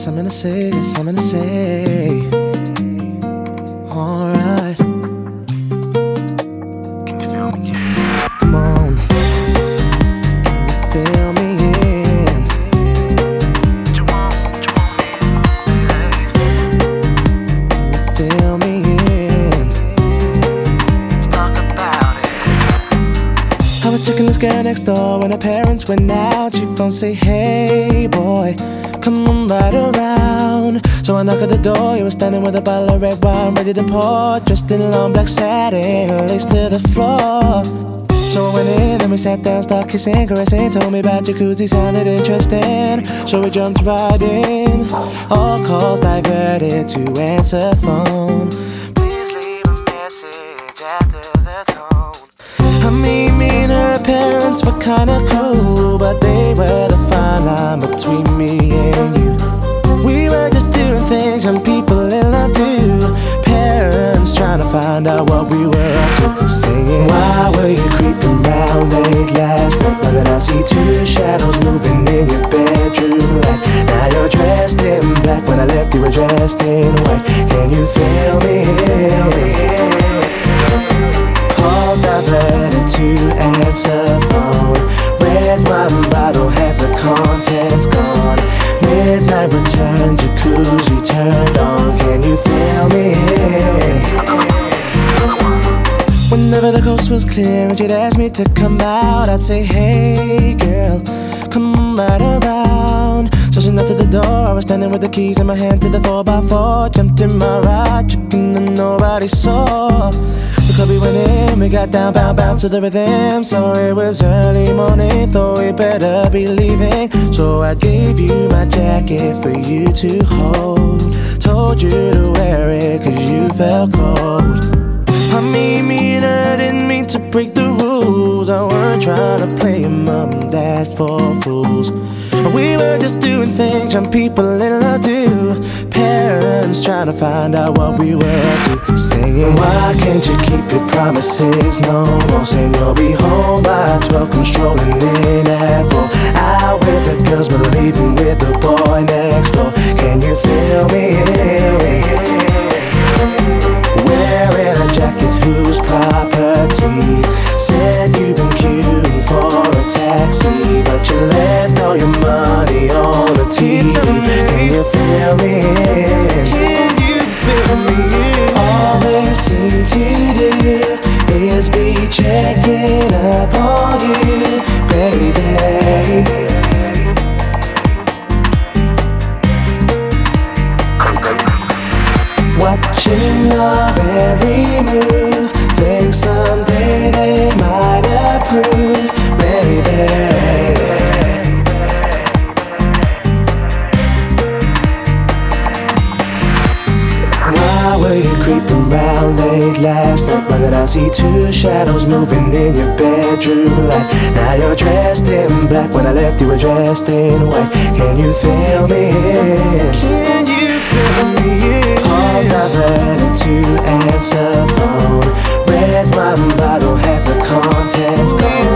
something to say, got something to say. Alright. Can you feel me in? Come on. Can you feel me in? What you want me to do? Can you feel me in? Let's talk about it. I was checking this girl next door when her parents went out. She phoned, say, hey boy, come on right around. So I knock at the door, you were standing with a bottle of red wine ready to pour, dressed in long black satin, lace to the floor. So I went in and we sat down, started kissing, caressing, told me about jacuzzi, sounded interesting. So we jumped right in, all calls diverted to answer phone. Please leave a message after the tone. I mean, me and her parents were kinda cool, but they were the fine line between me and you. We were just doing things young people in love do. Parents trying to find out what we were up to, saying, why were you creeping round late last night? Why did I see two shadows moving in your bedroom light? Now you're dressed in black, when I left you were dressed in white. Can you feel me? Calls diverted to answer phone. Red wine bottle, half the contents gone. Midnight return, jacuzzi turned on. Can you feel me? Whenever the coast was clear and she'd ask me to come out, I'd say, hey girl, come right around. So she knocked at the door, I was standing with the keys in my hand to the 4x4. Jumped in my ride, checking that nobody saw. The club we went in, we got down, bound to the rhythm. So it was early morning, thought we better be leaving. So I gave you my jacket for you to hold. Told you to wear it cause you felt cold. I mean, me and her didn't mean to break the rules. I weren't trying to play mom and dad for fools. We were just doing things young people in love do. Parents trying to find out what we were up to, saying, why can't you keep your promises no more? Saying you'll be home by 12, come strolling in at 4. Out with the girls but leaving with the boy next door. Can you feel me? Wearing a jacket whose property. Said you've been queuing for a taxi, but you left all your money on the TV. Can you feel me? Can you feel me? All they seem to do is be checking up on you, baby. Watching your every move, think someday they might approve, baby. Why were you creeping round late last night? Why did I see two shadows moving in your bedroom light? Now you're dressed in black, when I left you were dressed in white. Can you feel me? Can you feel me? Calls diverted to answer phone. Red wine bottle, half the contents gone.